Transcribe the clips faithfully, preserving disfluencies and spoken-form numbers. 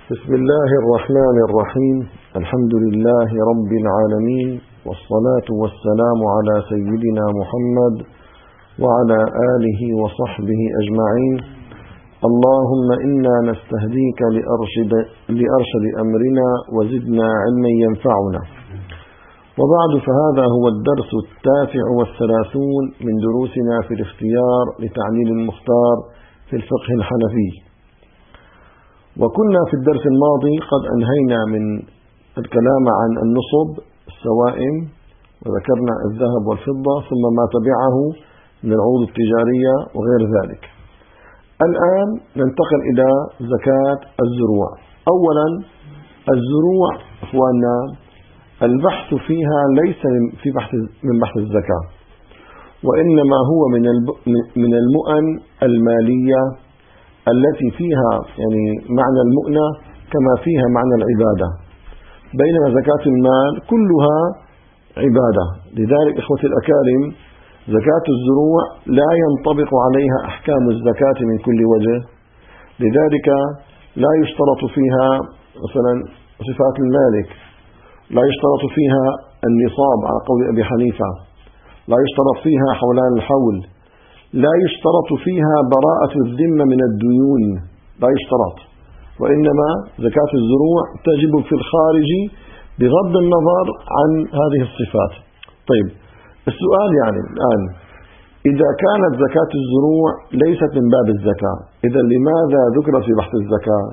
بسم الله الرحمن الرحيم. الحمد لله رب العالمين، والصلاة والسلام على سيدنا محمد وعلى آله وصحبه أجمعين. اللهم إنا نستهديك لأرشد, لأرشد أمرنا وزدنا علما ينفعنا. وبعد، فهذا هو الدرس التاسع والثلاثون من دروسنا في الاختيار لتعليل المختار في الفقه الحنفي. وكنا في الدرس الماضي قد أنهينا من الكلام عن النصب السوائم، وذكرنا الذهب والفضة ثم ما تبعه من العروض التجارية وغير ذلك. الآن ننتقل إلى زكاة الزروع. أولا، الزروع أخواننا البحث فيها ليس في بحث من بحث الزكاة، وإنما هو من من المؤن المالية التي فيها يعني معنى المؤنة كما فيها معنى العبادة، بينما زكاة المال كلها عبادة. لذلك إخوتي الأكارم، زكاة الزروع لا ينطبق عليها أحكام الزكاة من كل وجه، لذلك لا يشترط فيها مثلا صفات المالك، لا يشترط فيها النصاب على قول أبي حنيفة، لا يشترط فيها حولان الحول، لا يشترط فيها براءة الذمة من الديون، لا يشترط، وإنما زكاة الزروع تجب في الخارج بغض النظر عن هذه الصفات. طيب، السؤال يعني الآن، إذا كانت زكاة الزروع ليست من باب الزكاة، إذا لماذا ذكرت في بحث الزكاة؟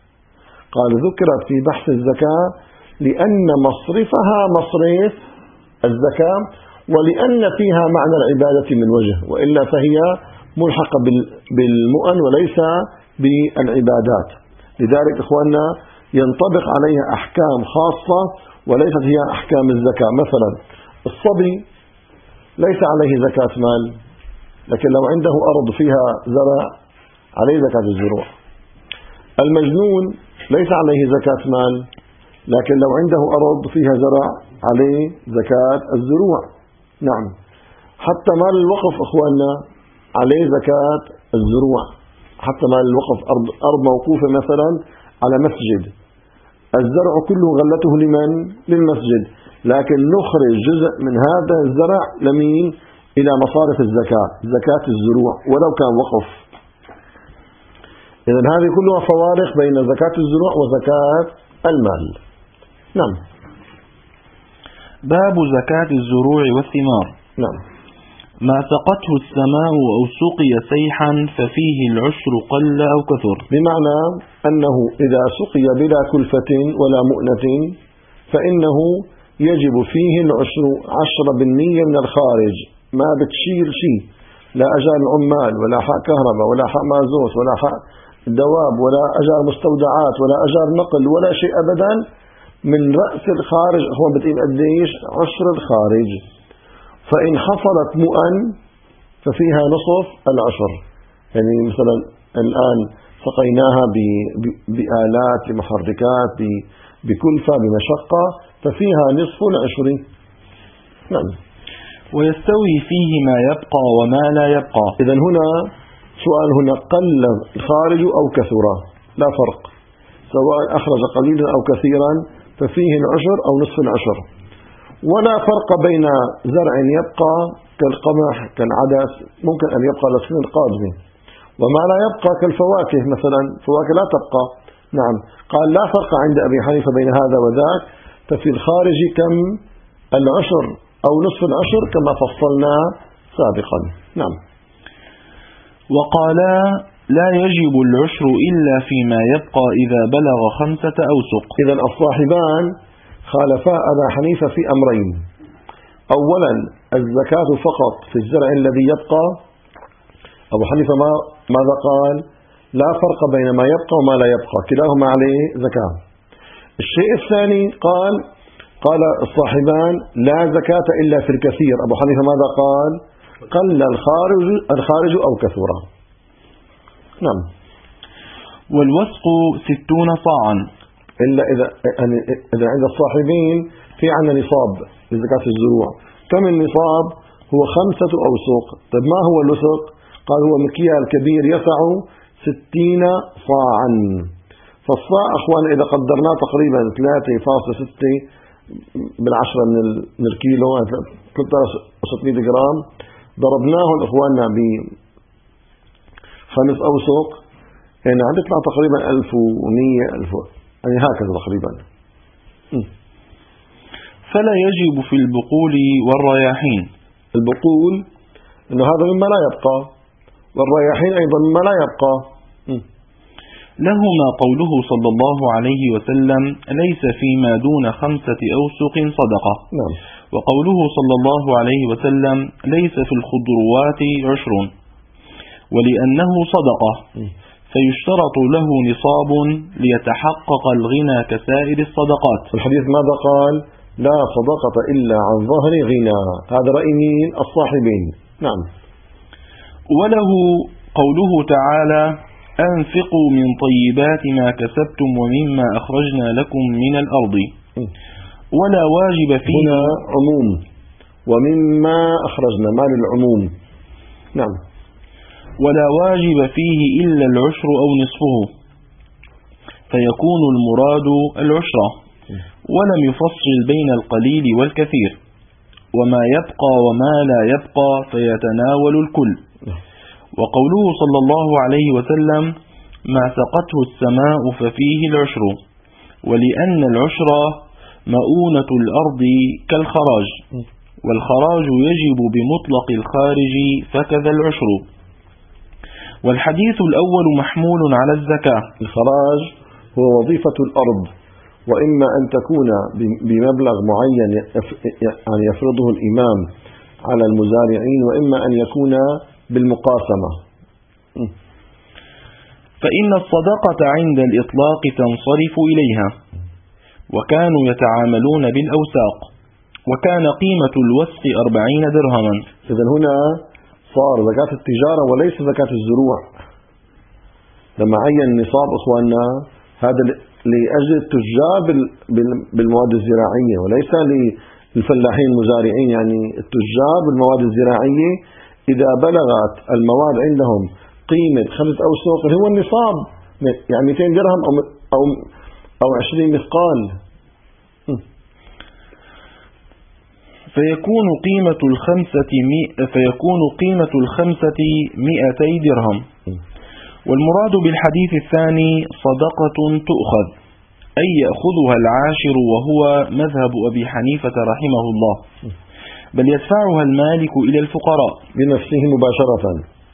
قال ذكرت في بحث الزكاة لأن مصرفها مصرف الزكاة، ولأن فيها معنى العبادة من وجه، وإلا فهي ملحقة بالمؤن وليس بالعبادات. لذلك إخواننا ينطبق عليها أحكام خاصة وليست هي أحكام الزكاة. مثلا الصبي ليس عليه زكاة مال، لكن لو عنده أرض فيها زرع عليه زكاة الزروع. المجنون ليس عليه زكاة مال، لكن لو عنده أرض فيها زرع عليه زكاة الزروع. نعم، حتى مال الوقف إخواننا عليه زكاة الزروع، حتى مال الوقف أرض, أرض موقوفة مثلا على مسجد، الزرع كله غلته لمن؟ للمسجد، لكن نخرج جزء من هذا الزرع لمين؟ إلى مصارف الزكاة، زكاة الزروع، ولو كان وقف. إذن هذه كلها فوارق بين زكاة الزروع وزكاة المال. نعم. باب زكاة الزروع والثمار. نعم. ما سقته السماء أو سقي سيحا ففيه العشر قل أو كثر، بمعنى أنه إذا سقي بلا كلفة ولا مؤنة فإنه يجب فيه العشر، عشرة بالمية من الخارج، ما بتشيل شيء، لا أجار العمال ولا حق كهرباء ولا حق مازوت ولا حق دواب ولا أجار مستودعات ولا أجار نقل ولا شيء أبدا، من رأس الخارج هو بتقيم قديش؟ عشر الخارج. فإن حصلت مؤن ففيها نصف العشر، يعني مثلا الآن سقيناها بآلات بمحركات بكلفة بمشقة ففيها نصف العشر. نعم. ويستوي فيه ما يبقى وما لا يبقى. إذن هنا سؤال، هنا قل الخارج أو كثر لا فرق، سواء أخرج قليلا أو كثيرا ففيه العشر أو نصف العشر. ولا فرق بين زرع يبقى كالقمح كالعدس ممكن أن يبقى للسنة القادمة، وما لا يبقى كالفواكه مثلا، فواكه لا تبقى. نعم، قال لا فرق عند أبي حنيفة بين هذا وذاك، ففي الخارج كم؟ العشر أو نصف العشر كما فصلنا سابقا. نعم. وقالا لا يجب العشر إلا فيما يبقى إذا بلغ خمسة أوسق. إذن الصاحبان خالفا أبا حنيفة في أمرين. أولا، الزكاة فقط في الزرع الذي يبقى. أبو حنيفة ما ماذا قال؟ لا فرق بين ما يبقى وما لا يبقى، كلاهما عليه زكاة. الشيء الثاني قال قال الصاحبان لا زكاة إلا في الكثير. أبو حنيفة ماذا قال؟ قل الخارج الخارج أو كثرة. نعم. والوسق ستون صاعا، إلا إذا إذا عند الصاحبين في عندنا نصاب لزكاة الزروع. كم النصاب؟ هو خمسة أوسق. طيب ما هو الوسق؟ قال هو مكيال كبير يسع ستين صاعا. فالصاع أخوان إذا قدرناه تقريبا ثلاثة فاصلة ستة بالعشرة من, من الكيلو ثلاثة آلاف وستمائة جرام، ضربناه إخواننا بخمس أوسق يعني عم يطلع تقريبا ألف ومئة ألف يعني هكذا تقريبا. فلا يجب في البقول والرياحين. البقول إنه هذا مما لا يبقى، والرياحين أيضا مما لا يبقى. لهما قوله صلى الله عليه وسلم ليس فيما دون خمسة أوسق صدقة. نعم. وقوله صلى الله عليه وسلم ليس في الخضروات عشر، ولأنه صدقة فيشترط له نصاب ليتحقق الغنى كسائر الصدقات. الحديث ماذا قال؟ لا صدقة إلا عن ظهر غنى. هذا رأي مين؟ الصاحبين. نعم. وله قوله تعالى أنفقوا من طيبات ما كسبتم ومما أخرجنا لكم من الأرض. ولا واجب فيه. هنا عموم، ومما أخرجنا مال العموم. نعم. ولا واجب فيه إلا العشر أو نصفه، فيكون المراد العشرة، ولم يفصل بين القليل والكثير، وما يبقى وما لا يبقى فيتناول الكل. وقوله صلى الله عليه وسلم ما سقته السماء ففيه العشر، ولأن العشر مؤونة الأرض كالخراج، والخراج يجب بمطلق الخارج فكذا العشر. والحديث الأول محمول على الزكاة. الخراج هو وظيفة الأرض، وإما أن تكون بمبلغ معين يعني يفرضه الإمام على المزارعين، وإما أن يكون بالمقاسمة. فإن الصدقة عند الإطلاق تنصرف إليها، وكانوا يتعاملون بالأوساق، وكان قيمة الوسق أربعين درهما. إذن هنا صار زكاة التجارة وليس زكاة الزروع. لما عين النصاب إخواننا هذا لأجل التجار بالمواد الزراعية وليس للفلاحين المزارعين. يعني التجار بالمواد الزراعية إذا بلغت المواد عندهم قيمة خمسة أوسق هو النصاب، يعني مئتين درهم أو أو أو عشرين مثقال، فيكون قيمة الخمسة فيكون قيمة الخمسة مئتي درهم. والمراد بالحديث الثاني صدقة تؤخذ، أي يأخذها العاشر، وهو مذهب أبي حنيفة رحمه الله، بل يدفعها المالك إلى الفقراء بنفسه مباشرة.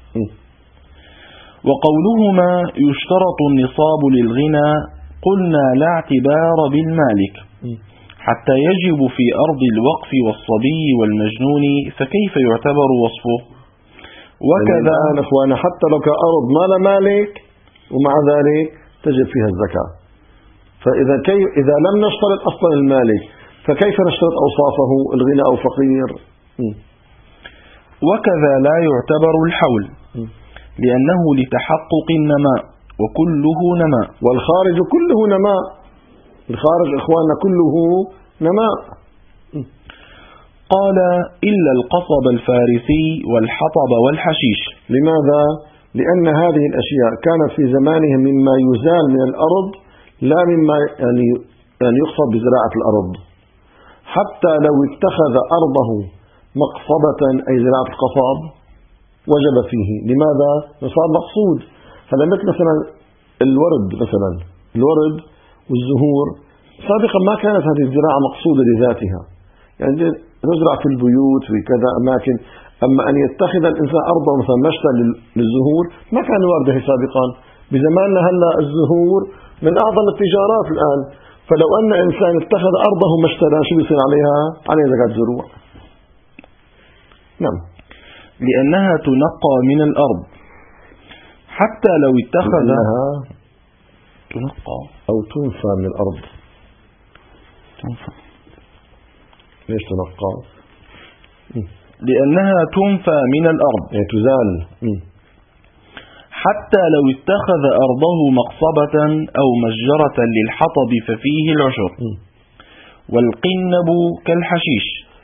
وقولهما يشترط النصاب للغنى قلنا لا اعتبار بالمالك، حتى يجب في أرض الوقف والصبي والمجنون، فكيف يعتبر وصفه؟ وكذا يعني أخوانا حتى لو كأرض ما لا مالك ومع ذلك تجب فيها الزكاة. فإذا كي إذا لم نشترط أصلا المالك فكيف نشترط أوصافه الغنى أو فقير؟ وكذا لا يعتبر الحول، لأنه لتحقق النماء، وكله نماء. والخارج كله نماء، الخارج إخواننا كله نماء. قال إلا القصب الفارسي والحطب والحشيش. لماذا؟ لأن هذه الأشياء كانت في زمانهم مما يزال من الأرض، لا مما يعني يعني يقصد بزراعة الأرض. حتى لو اتخذ أرضه مقصبة أي زراعة القصب وجب فيه. لماذا؟ نصاب مقصود. هذا مثل مثلا الورد، مثلا الورد والزهور سابقا ما كانت هذه الزراعة مقصودة لذاتها، يعني نزرع في البيوت في كذا أماكن. أما أن يتخذ الإنسان أرضه مثلا مشتى للزهور ما كان وارده سابقا. بزماننا هلا الزهور من أعظم التجارات الآن. فلو أن إنسان اتخذ أرضه مشتى شو بيصير عليها؟ عليها زكاة زروع. نعم. لأنها تنقى من الأرض، حتى لو اتخذها تنقى أو تنفى من الأرض. تنفى. ليش تنقى؟ لأنها تنفى من الأرض، يعني تزال. حتى لو اتخذ أرضه مقصبة أو مجرة للحطب ففيه العشر. والقنب كالحشيش.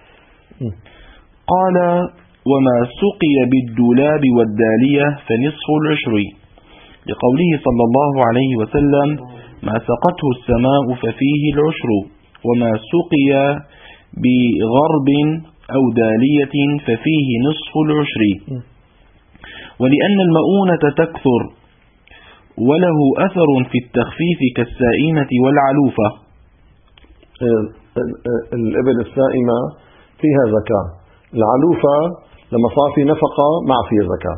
قال وما سقي بالدولاب والدالية فنصف العشر، لقوله صلى الله عليه وسلم ما سقته السماء ففيه العشر، وما سقي بغرب أو دالية ففيه نصف العشر. ولأن المؤونة تكثر وله أثر في التخفيف كالسائمة والعلوفة. الإبل السائمة فيها زكاة، العلوفة لما صار في نفقة ما فيها زكاة.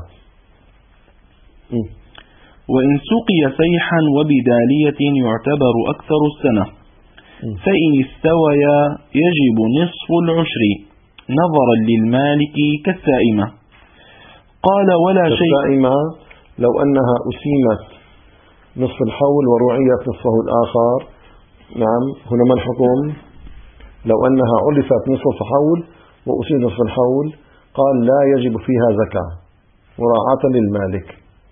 وإن سقي سيحا وبدالية يعتبر أكثر السنة، فإن استويا يجب نصف العشر نظرا للمالك كالسائمة. قال ولا شيء. السائمة لو أنها أسيمت نصف الحول ورعيت نصفه الآخر، نعم هنا ما الحكم؟ لو أنها علفت نصف الحول وأسيمت نصف الحول قال لا يجب فيها زكاة مراعاة للمالك.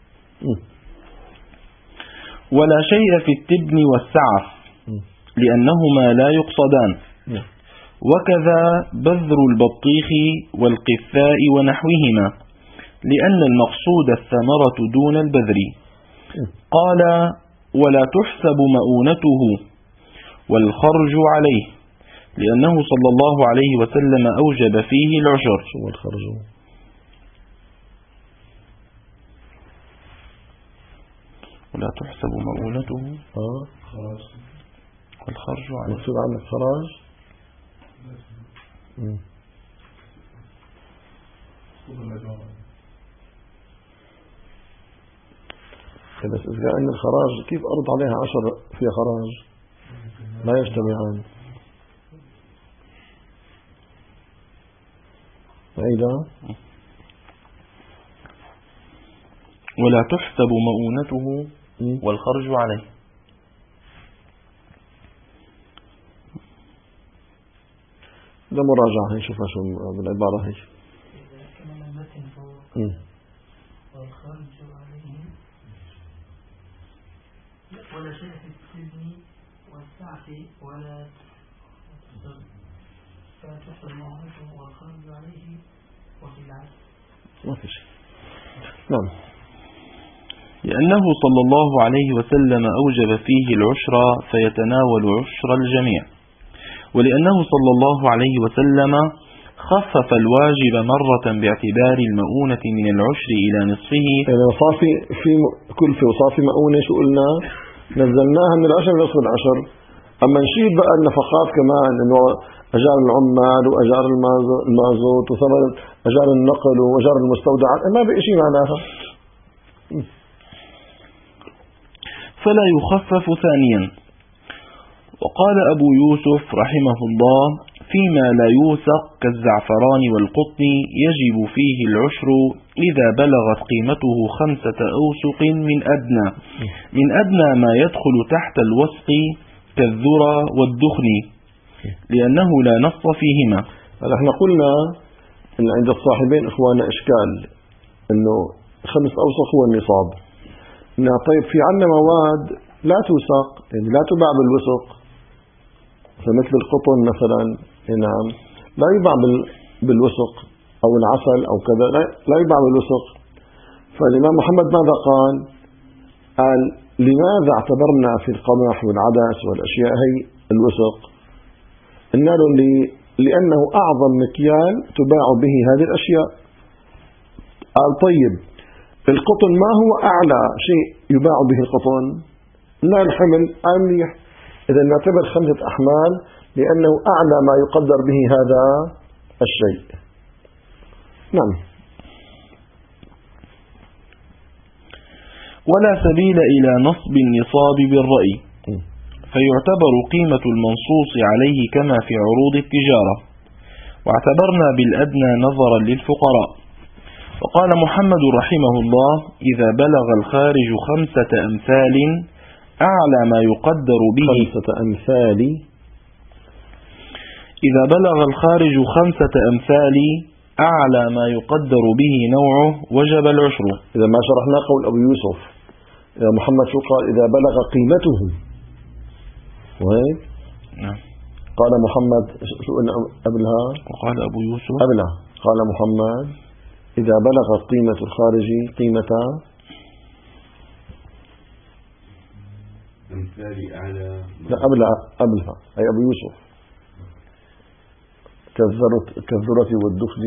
ولا شيء في التبن والسعف لأنهما لا يقصدان، وكذا بذر البطيخ والقثاء ونحوهما لأن المقصود الثمرة دون البذر. قال ولا تحسب مؤونته والخرج عليه لأنه صلى الله عليه وسلم أوجب فيه العشر. والخرج ولا تحسب مؤونته آه. والخرج عليه. مقصود عن الخراج. بس إذا أن الخراج كيف أرض عليها عشر فيها خراج لا يجتمعان. عيدا. ولا تحسب مؤونته والخرج عليه. ده مراجعة هي، شوفها شو بالعبارة هي. والخرج عليه ولا شيء في السجن والسعف ولا تحسب مؤونته والخرج عليه وفي العكس ما في شيء. نعم. لأنه صلى الله عليه وسلم أوجب فيه العشر فيتناول عشر الجميع، ولأنه صلى الله عليه وسلم خفف الواجب مرة باعتبار المؤونة من العشر إلى نصفه. يعني صافي في كلفة وصافي مؤونة شو قلنا نزلناها من العشر لنصف العشر. أما نشيل بقى النفقات كمان إنه أجار العمال وأجار المازوت وثمن أجار النقل وأجار المستودعات ما بقي شيء معناها. فلا يخفف ثانيا. وقال أبو يوسف رحمه الله فيما لا يوثق كالزعفران والقطن يجب فيه العشر إذا بلغت قيمته خمسة أوسق من أدنى من أدنى ما يدخل تحت الوسق كالذرة والدخن لأنه لا نص فيهما. نحن قلنا إن عند الصاحبين إخوانا إشكال إنه خمس أوسق هو النصاب. طيب في عنا مواد لا توثق يعني لا تباع بالوسق فمثل القطن مثلا نعم لا يباع بالوسق أو العسل أو كذا لا يباع بالوسق. فالإمام محمد ماذا قال؟ قال لماذا اعتبرنا في القمح والعدس والأشياء هي الوسق؟ قلنا له لأنه أعظم مكيال تباع به هذه الأشياء. قال طيب القطن ما هو أعلى شيء يباع به القطن؟ لا الحمل. قال منيح إذا نعتبر خمسة أحمال لأنه أعلى ما يقدر به هذا الشيء. نعم. ولا سبيل إلى نصب النصاب بالرأي، فيعتبر قيمة المنصوص عليه كما في عروض التجارة، واعتبرنا بالأدنى نظرا للفقراء. وقال محمد رحمه الله إذا بلغ الخارج خمسة أمثال أعلى ما يقدر به خمسة أمثال إذا بلغ الخارج خمسة أمثال أعلى ما يقدر به نوعه وجب العشر. إذا ما شرحنا قول أبو يوسف إذا محمد شو قال؟ إذا بلغ قيمته وهيك نعم. قال محمد شو قبلها؟ وقال أبو يوسف قبلها قال محمد إذا بلغت قيمة الخارج قيمة أمثال أعلى لا قبلها قبلها أي أبو يوسف كالذرة كالذرة والدخل.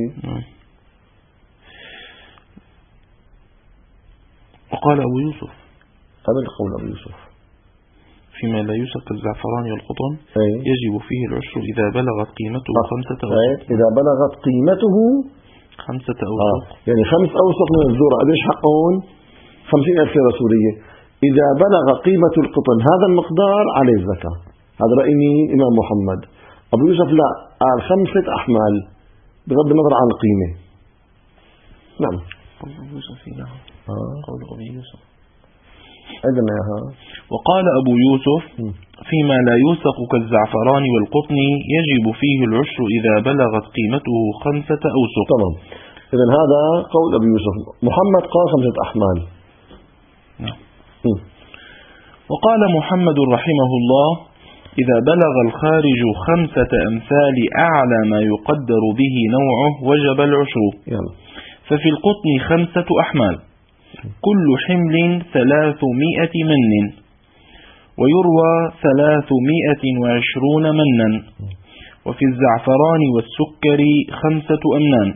وقال أبو يوسف قبل قول أبو يوسف فيما لا يوسف كالزعفران والقطن أي. يجب فيه العشر إذا بلغت قيمته خمسة أي. أوسق. إذا بلغت قيمته خمسة آه. أوسق يعني خمس أوسق من الذرة قديش حقهم؟ خمسين ألف ليرة سورية. إذا بلغ قيمة القطن هذا المقدار عليه الزكاة. هذا رأي مين؟ إمام محمد. أبو يوسف لا قال خمسة أحمال بغض النظر عن القيمة. نعم قول أبو يوسف له آه. قول أبو يوسف أيضا ياها. وقال أبو يوسف م. فيما لا يوسق كالزعفران والقطن يجب فيه العشر إذا بلغت قيمته خمسة أوسق. تمام. إذن هذا قول أبو يوسف. محمد قال خمسة أحمال. نعم. م. وقال محمد رحمه الله إذا بلغ الخارج خمسة أمثال أعلى ما يقدر به نوعه وجب العشر. يلا. ففي القطن خمسة أحمال كل حمل ثلاثمائة من ويروى ثلاثمائة وعشرون منا. وفي الزعفران والسكر خمسة أمنان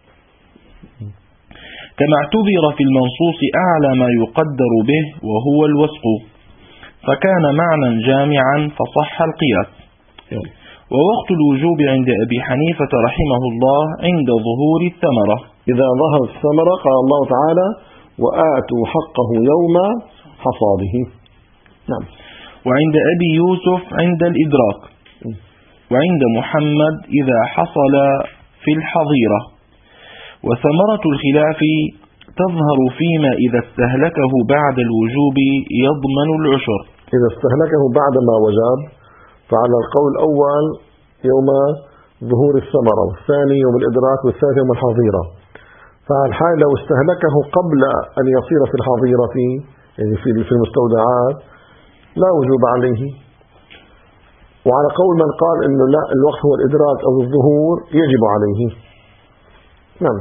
كما اعتبر في المنصوص أعلى ما يقدر به وهو الوسق فكان معنى جامعا فصح القياس. ووقت الوجوب عند أبي حنيفة رحمه الله عند ظهور الثمرة. إذا ظهرت الثمرة قال الله تعالى وآتوا حقه يوم حصاده. نعم. وعند أبي يوسف عند الإدراك. وعند محمد إذا حصل في الحظيرة. وثمرة الخلاف تظهر فيما إذا استهلكه بعد الوجوب يضمن العشر. إذا استهلكه بعد ما وجب فعلى القول الأول يوم ظهور الثمرة والثاني يوم الإدراك والثالث يوم الحظيرة. فالحال لو استهلكه قبل أن يصير في الحظيرة يعني في المستودعات لا وجوب عليه. وعلى قول من قال إنه لا الوقت هو الإدراك أو الظهور يجب عليه. نعم.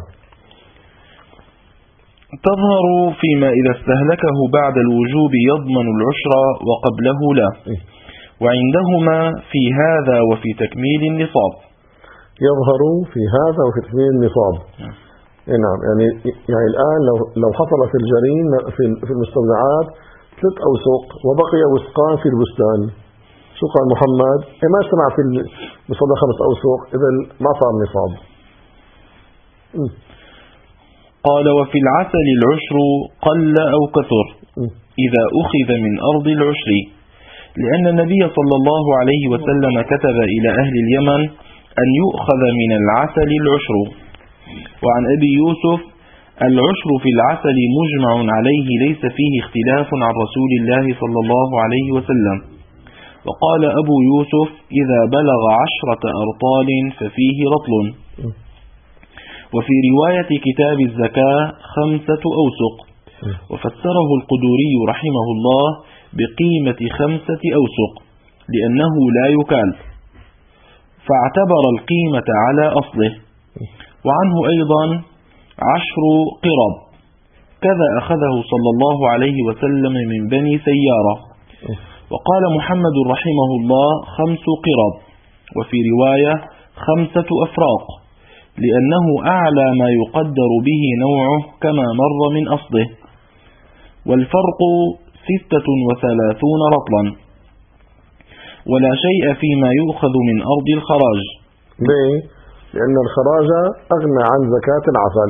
تظهر فيما إذا استهلكه بعد الوجوب يضمن العشر وقبله لا. وعندهما في هذا وفي تكميل النصاب. يظهر في هذا وفي تكميل النصاب. نعم. يعني يعني الآن لو لو حصل في الجرين في في المستودعات ثلاث أوسق وبقي وسقان في البستان شو قال محمد؟ إيه ما اجتمع في المستودع خمس أوسق إذا ما صار نصاب. م. قال وفي العسل العشر قل أو كثر إذا أخذ من أرض العشر لأن النبي صلى الله عليه وسلم كتب إلى أهل اليمن أن يؤخذ من العسل العشر. وعن أبي يوسف العشر في العسل مجمع عليه ليس فيه اختلاف عن رسول الله صلى الله عليه وسلم. وقال أبو يوسف إذا بلغ عشرة أرطال ففيه رطل. وفي رواية كتاب الزكاة خمسة أوسق. وفسره القدوري رحمه الله بقيمة خمسة أوسق لأنه لا يكال فاعتبر القيمة على أصله. وعنه أيضا عشر قرب كذا أخذه صلى الله عليه وسلم من بني سيارة. وقال محمد رحمه الله خمس قرب وفي رواية خمسة أفراق لأنه أعلى ما يقدر به نوعه كما مر من أصله. والفرق ستة وثلاثون رطلا ولا شيء فيما يؤخذ من أرض الخراج. ليه؟ لأن الخراج أغنى عن زكاة العسل.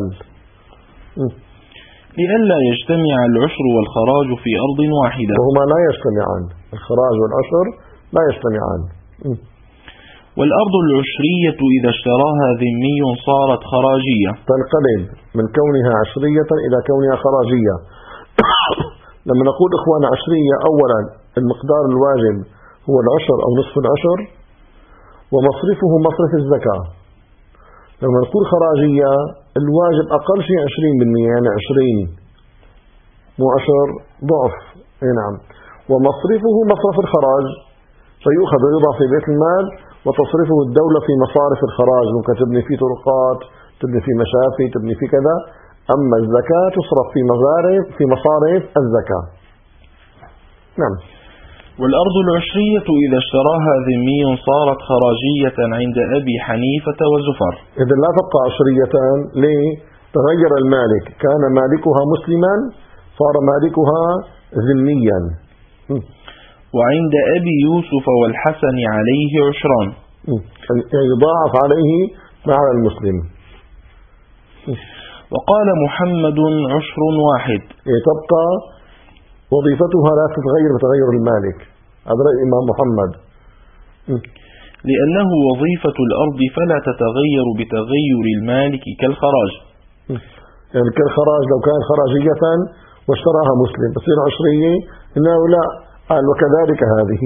لئلا يجتمع العشر والخراج في أرض واحدة. وهما لا يجتمعان. الخراج والعشر لا يجتمعان. والأرض العشرية إذا اشتراها ذمي صارت خراجية. تنقلب من كونها عشرية إلى كونها خراجية. لما نقول إخوان عشرية أولا المقدار الواجب هو العشر أو نصف العشر ومصرفه مصرف الزكاة. لما نقول خراجية الواجب أقل شيء عشرين بالمئة يعني عشرين مو عشر ضعف. نعم. ومصرفه مصرف الخراج فيؤخذ ويوضع في بيت المال وتصرفه الدولة في مصارف الخراج ممكن تبني فيه طرقات تبني فيه مشافي تبني فيه كذا. أما الزكاة تصرف في مصارف في مصارف الزكاة. نعم. والأرض العشرية إذا اشتراها ذمي صارت خراجية عند أبي حنيفة وزفر. إذا لا تبقى عشرية، ليه؟ تغير المالك، كان مالكها مسلما صار مالكها ذميا. وعند أبي يوسف والحسن عليه عشران، يضاعف عليه مع المسلم. وقال محمد عشر واحد، تبقى وظيفتها لا تتغير بتغير المالك. هذا رأي الإمام محمد، لأنه وظيفة الأرض فلا تتغير بتغير المالك كالخراج. يعني كالخراج لو كان خراجية واشتراها مسلم تصير عشرية، إنه لا، قال وكذلك هذه.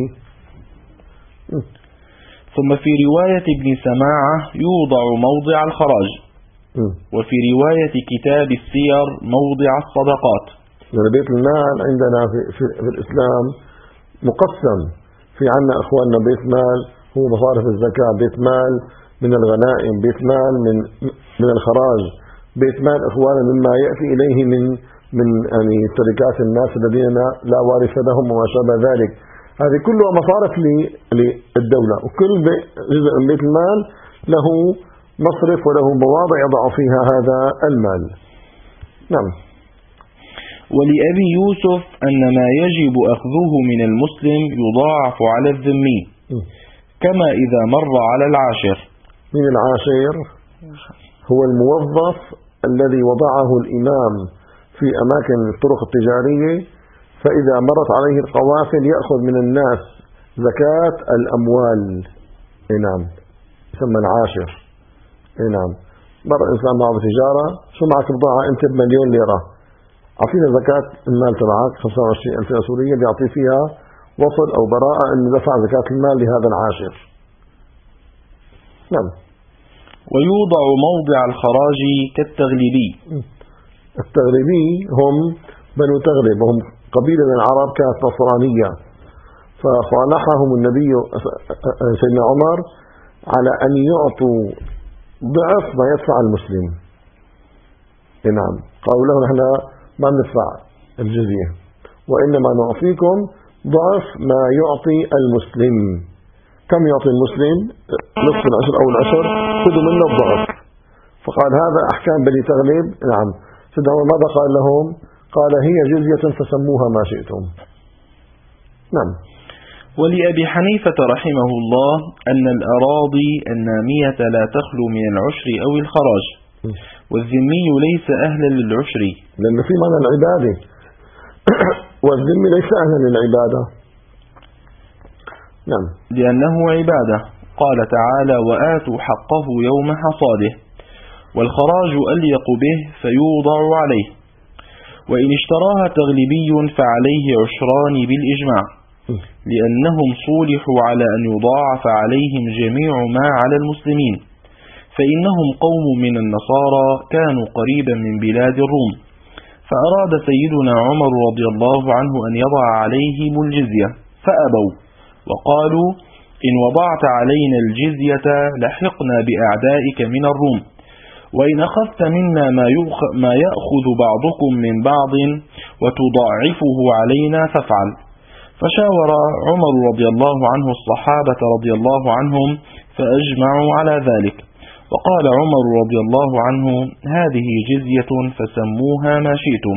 ثم في رواية ابن سماعة يوضع موضع الخراج، وفي رواية كتاب السير موضع الصدقات. يعني بيت المال عندنا في, في, في الإسلام مقسم، في عنا أخواننا بيت مال هو مصارف الزكاة، بيت مال من الغنائم، بيت مال من من الخراج، بيت مال إخوانا مما يأتي إليه من من يعني تركات الناس الذين لا وارث لهم وما شابه ذلك. هذه كلها مصارف للدولة، وكل جزء من بيت المال له مصرف وله مواضع يضع فيها هذا المال. نعم. ولأبي يوسف أن ما يجب أخذه من المسلم يضاعف على الذمي، كما إذا مر على العاشر. من العاشر هو الموظف الذي وضعه الإمام في أماكن الطرق التجارية، فإذا مرت عليه القوافل يأخذ من الناس زكاة الأموال. نعم، يسمى العاشر. نعم، مر إنسان معه تجارة، شو معك بضاعة أنت بمليون ليرة، أعطينا زكاة المال تبعك خمسة وعشرين ألف سورية، بيعطي فيها وصل أو براءة أن دفع زكاة المال لهذا العاشر. نعم. ويوضع موضع الخراج كالتغلبي. التغلبي هم بنو تغلب، وهم قبيلة من العرب كانت نصرانية، فصالحهم النبي سيدنا عمر على أن يعطوا ضعف ما يدفع المسلم. نعم، قالوا له نحن ما ندفع الجزية، وإنما نعطيكم ضعف ما يعطي المسلم. كم يعطي المسلم؟ نصف العشر أو العشر، خذوا منه الضعف. فقال هذا أحكام بني تغلب. نعم. سيدنا عمر ماذا قال لهم؟ قال هي جزية فسموها ما شئتم. نعم. ولأبي حنيفة رحمه الله أن الأراضي النامية لا تخلو من العشر أو الخراج، والذمي ليس أهلا للعشر، لأن في معنى العبادة والذمي ليس أهلا للعبادة. نعم. لأنه عبادة. قال تعالى وآتوا حقه يوم حصاده، والخراج أليق به فيوضع عليه. وإن اشتراها تغلبي فعليه عشران بالإجماع، لأنهم صولحوا على أن يضاعف عليهم جميع ما على المسلمين، فإنهم قوم من النصارى كانوا قريبا من بلاد الروم، فأراد سيدنا عمر رضي الله عنه أن يضع عليهم الجزية فأبوا، وقالوا إن وضعت علينا الجزية لحقنا بأعدائك من الروم، وإن أخذت منا ما يأخذ بعضكم من بعض وتضاعفه علينا فافعل. فشاور عمر رضي الله عنه الصحابة رضي الله عنهم فأجمعوا على ذلك، وقال عمر رضي الله عنه هذه جزية فسموها ما شئتم.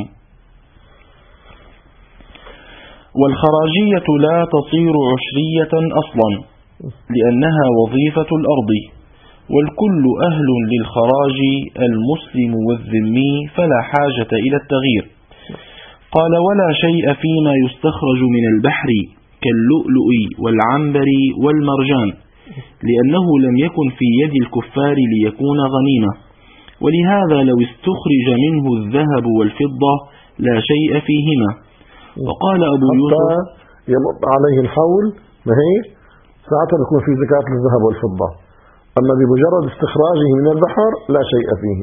والخراجية لا تصير عشرية أصلا، لأنها وظيفة الأرض، والكل أهل للخراج المسلم والذمي، فلا حاجة إلى التغيير. قال ولا شيء فيما يستخرج من البحر كاللؤلؤ والعنبر والمرجان، لأنه لم يكن في يد الكفار ليكون غنيمة، ولهذا لو استخرج منه الذهب والفضة لا شيء فيهما. وقال أبو يوسف يمر عليه الحول، ما هي ساعتها يكون في زكاة الذهب والفضة، أما بمجرد استخراجه من البحر لا شيء فيه.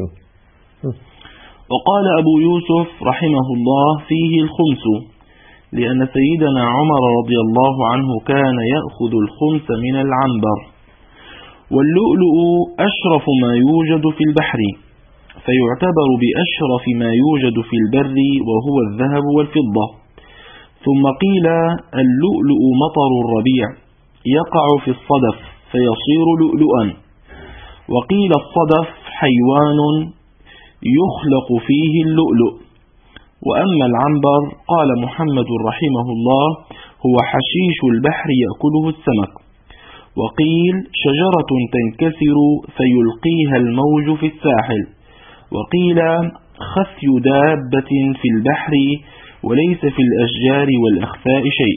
وقال أبو يوسف رحمه الله فيه الخمس، لأن سيدنا عمر رضي الله عنه كان يأخذ الخمس من العنبر. واللؤلؤ أشرف ما يوجد في البحر، فيعتبر بأشرف ما يوجد في البر، وهو الذهب والفضة. ثم قيل اللؤلؤ مطر الربيع يقع في الصدف فيصير لؤلؤا. وقيل الصدف حيوان يخلق فيه اللؤلؤ. وأما العنبر قال محمد رحمه الله هو حشيش البحر يأكله السمك. وقيل شجرة تنكسر فيلقيها الموج في الساحل. وقيل خفي دابة في البحر وليس في الأشجار والأخفاء شيء.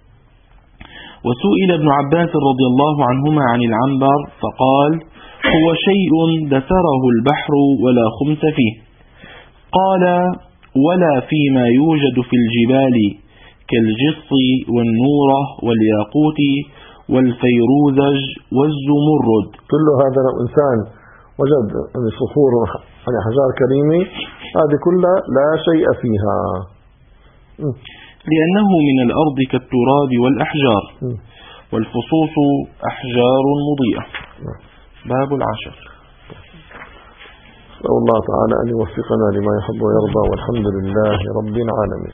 وسئل ابن عباس رضي الله عنهما عن العنبر فقال هو شيء دثره البحر ولا خمس فيه. قال ولا فيما يوجد في الجبال كالجص والنورة والياقوت والفيروذج والزمرد. كل هذا لو إنسان وجد صخور يعني حجار كريمة هذه كلها لا شيء فيها لأنه من الأرض كالتراب والأحجار. والفصوص أحجار مضيئة. باب العشر. نسأل الله تعالى أن يوفقنا لما يحب ويرضى والحمد لله رب العالمين.